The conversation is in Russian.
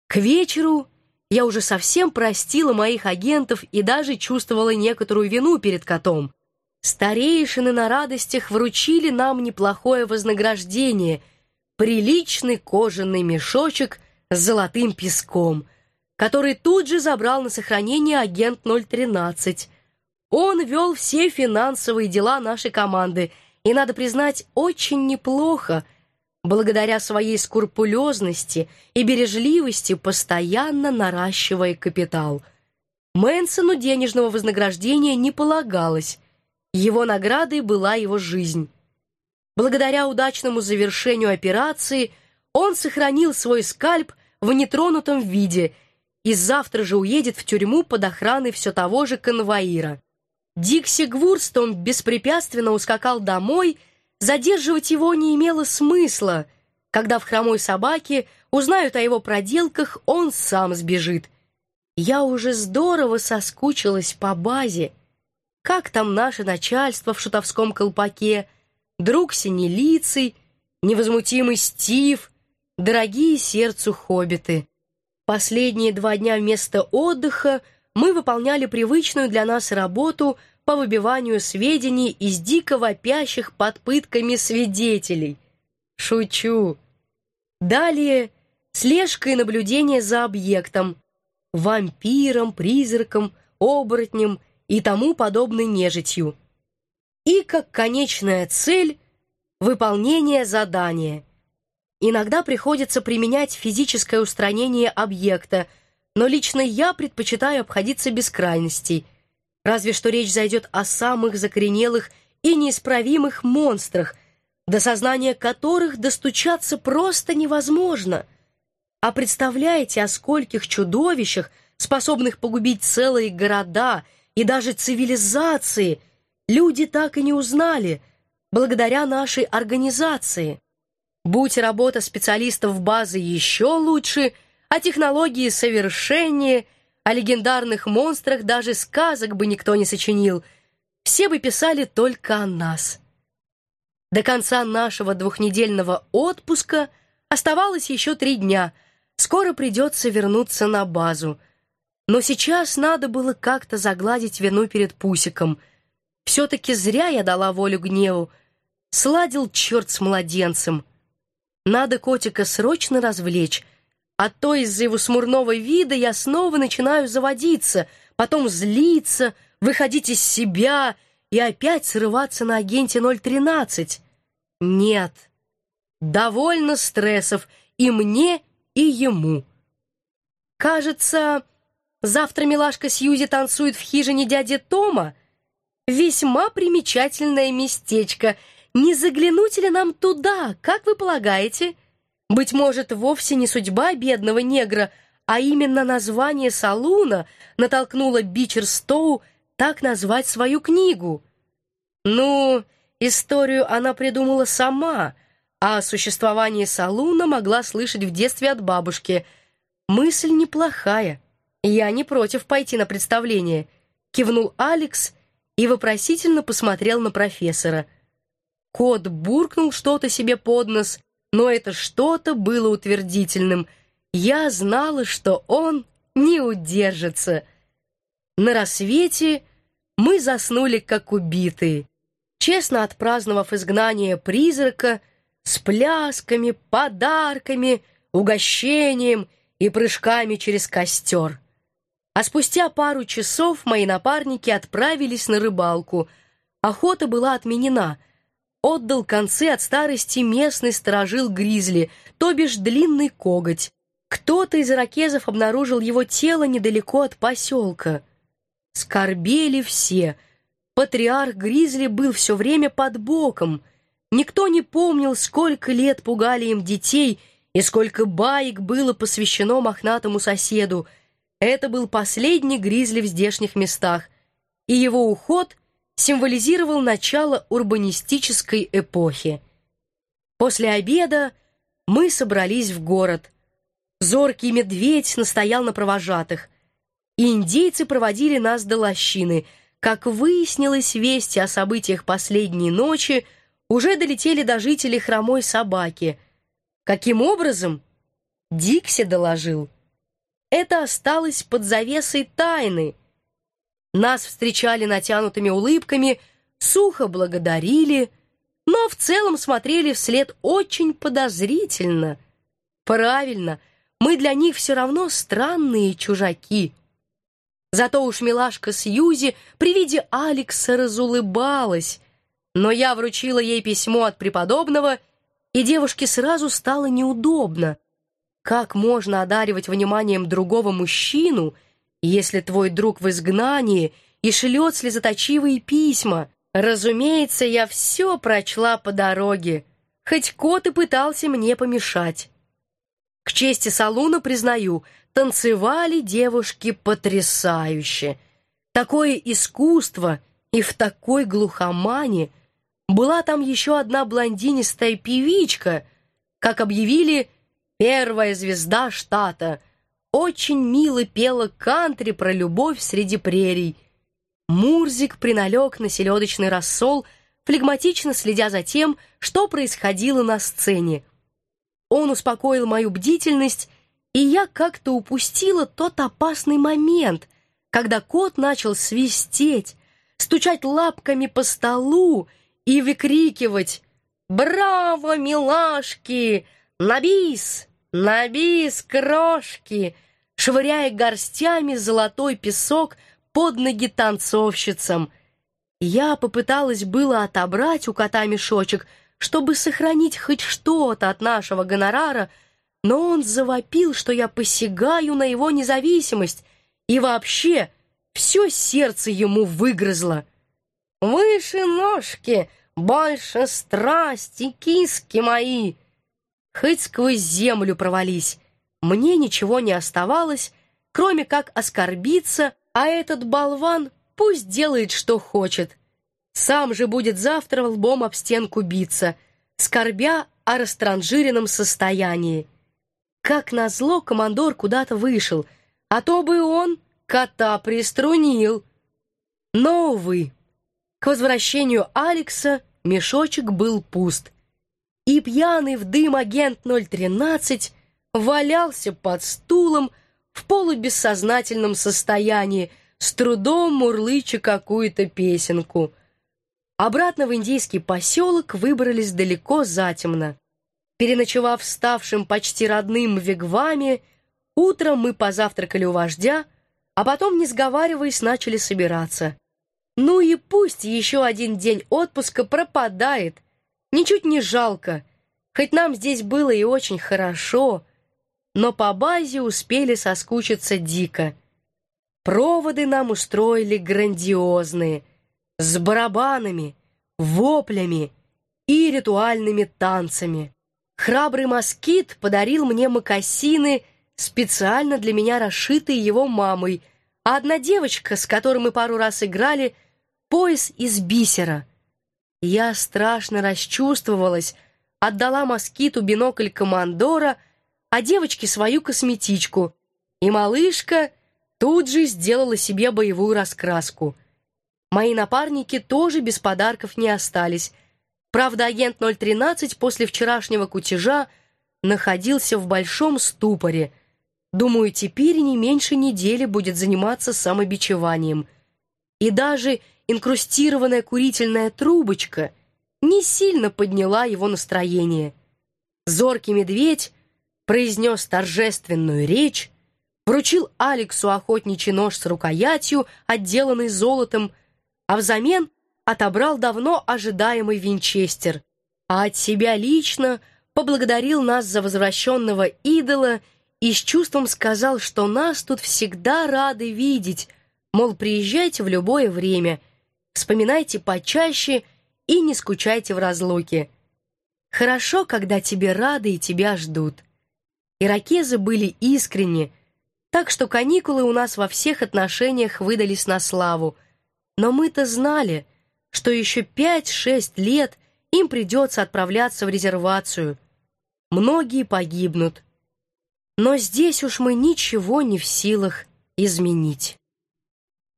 К вечеру я уже совсем простила моих агентов и даже чувствовала некоторую вину перед котом. Старейшины на радостях вручили нам неплохое вознаграждение — приличный кожаный мешочек с золотым песком, который тут же забрал на сохранение агент 013. Он вел все финансовые дела нашей команды, и, надо признать, очень неплохо, благодаря своей скрупулезности и бережливости, постоянно наращивая капитал. Мэнсону денежного вознаграждения не полагалось. Его наградой была его жизнь. Благодаря удачному завершению операции он сохранил свой скальп в нетронутом виде и завтра же уедет в тюрьму под охраной все того же конвоира. Дикси Гвурстон беспрепятственно ускакал домой. Задерживать его не имело смысла. Когда в «Хромой собаке» узнают о его проделках, он сам сбежит. Я уже здорово соскучилась по базе. Как там наше начальство в шутовском колпаке, друг Синелицый, невозмутимый Стив, дорогие сердцу хоббиты. Последние 2 дня вместо отдыха мы выполняли привычную для нас работу по выбиванию сведений из дико вопящих под пытками свидетелей. Шучу. Далее слежка и наблюдение за объектом, вампиром, призраком, оборотнем и тому подобной нежитью. И как конечная цель — выполнение задания. Иногда приходится применять физическое устранение объекта, но лично я предпочитаю обходиться без крайностей. Разве что речь зайдет о самых закоренелых и неисправимых монстрах, до сознания которых достучаться просто невозможно. А представляете, о скольких чудовищах, способных погубить целые города и даже цивилизации, люди так и не узнали, благодаря нашей организации. Будь работа специалистов базы еще лучше, а технологии совершеннее, о легендарных монстрах даже сказок бы никто не сочинил. Все бы писали только о нас. До конца нашего 2-недельного отпуска оставалось еще 3 дня. Скоро придется вернуться на базу. Но сейчас надо было как-то загладить вину перед Пусиком. Все-таки зря я дала волю гневу. Сладил черт с младенцем. Надо котика срочно развлечь, а то из-за его смурного вида я снова начинаю заводиться, потом злиться, выходить из себя и опять срываться на агенте 013. Нет, довольно стрессов и мне, и ему. Кажется, завтра милашка Сьюзи танцует в хижине дяди Тома. Весьма примечательное местечко. Не заглянуть ли нам туда, как вы полагаете? Быть может, вовсе не судьба бедного негра, а именно название салуна натолкнуло Бичерстоу так назвать свою книгу. Ну, историю она придумала сама, а о существовании салуна могла слышать в детстве от бабушки. Мысль неплохая. Я не против пойти на представление, кивнул Алекс и вопросительно посмотрел на профессора. Кот буркнул что-то себе под нос, но это что-то было утвердительным. Я знала, что он не удержится. На рассвете мы заснули как убитые, честно отпраздновав изгнание призрака с плясками, подарками, угощением и прыжками через костер. А спустя пару часов мои напарники отправились на рыбалку. Охота была отменена. Отдал концы от старости местный сторожил гризли, то бишь длинный коготь. Кто-то из ирокезов обнаружил его тело недалеко от поселка. Скорбели все. Патриарх гризли был все время под боком. Никто не помнил, сколько лет пугали им детей и сколько баек было посвящено мохнатому соседу. Это был последний гризли в здешних местах, и его уход символизировал начало урбанистической эпохи. После обеда мы собрались в город. Зоркий медведь настоял на провожатых, и индейцы проводили нас до лощины. Как выяснилось, вести о событиях последней ночи уже долетели до жителей Хромой собаки. Каким образом? Дикси доложил. это осталось под завесой тайны. Нас встречали натянутыми улыбками, сухо благодарили, но в целом смотрели вслед очень подозрительно. Правильно, мы для них все равно странные чужаки. Зато уж милашка Сьюзи при виде Алекса разулыбалась, но я вручила ей письмо от преподобного, и девушке сразу стало неудобно. Как можно одаривать вниманием другого мужчину, если твой друг в изгнании и шлет слезоточивые письма? Разумеется, я все прочла по дороге, хоть кот и пытался мне помешать. К чести салуна признаю, танцевали девушки потрясающе. Такое искусство и в такой глухомане. Была там еще одна блондинистая певичка, как объявили, первая звезда штата. Очень мило пела кантри про любовь среди прерий. Мурзик приналег на селедочный рассол, флегматично следя за тем, что происходило на сцене. Он успокоил мою бдительность, и я как-то упустила тот опасный момент, когда кот начал свистеть, стучать лапками по столу и выкрикивать: «Браво, милашки! На бис! На бис, крошки!», швыряя горстями золотой песок под ноги танцовщицам. Я попыталась было отобрать у кота мешочек, чтобы сохранить хоть что-то от нашего гонорара, но он завопил, что я посягаю на его независимость, и вообще все сердце ему выгрызло. «Выше ножки, больше страсти, киски мои!» Хоть сквозь землю провались, мне ничего не оставалось, кроме как оскорбиться, а этот болван пусть делает, что хочет. Сам же будет завтра лбом об стенку биться, скорбя о растранжиренном состоянии. Как назло, командор куда-то вышел, а то бы он кота приструнил. Но, увы, к возвращению Алекса мешочек был пуст, и пьяный в дым агент 013 валялся под стулом в полубессознательном состоянии, с трудом мурлыча какую-то песенку. Обратно в индейский поселок выбрались далеко затемно. Переночевав в ставшем почти родным вигваме, утром мы позавтракали у вождя, а потом, не сговариваясь, начали собираться. Ну и пусть еще один день отпуска пропадает, ничуть не жалко, хоть нам здесь было и очень хорошо, но по базе успели соскучиться дико. Проводы нам устроили грандиозные, с барабанами, воплями и ритуальными танцами. Храбрый москит подарил мне мокасины, специально для меня расшитые его мамой, а одна девочка, с которой мы пару раз играли, пояс из бисера. Я страшно расчувствовалась, отдала москиту бинокль командора, а девочке свою косметичку, и малышка тут же сделала себе боевую раскраску. Мои напарники тоже без подарков не остались. Правда, агент 013 после вчерашнего кутежа находился в большом ступоре. Думаю, теперь не меньше недели будет заниматься самобичеванием. И даже инкрустированная курительная трубочка не сильно подняла его настроение. Зоркий медведь произнес торжественную речь, вручил Алексу охотничий нож с рукоятью, отделанный золотом, а взамен отобрал давно ожидаемый винчестер, а от себя лично поблагодарил нас за возвращенного идола и с чувством сказал, что нас тут всегда рады видеть, мол, приезжайте в любое время, вспоминайте почаще и не скучайте в разлуке. Хорошо, когда тебе рады и тебя ждут. Иракезы были искренни, так что каникулы у нас во всех отношениях выдались на славу, но мы-то знали, что еще 5-6 лет им придется отправляться в резервацию. Многие погибнут. Но здесь уж мы ничего не в силах изменить.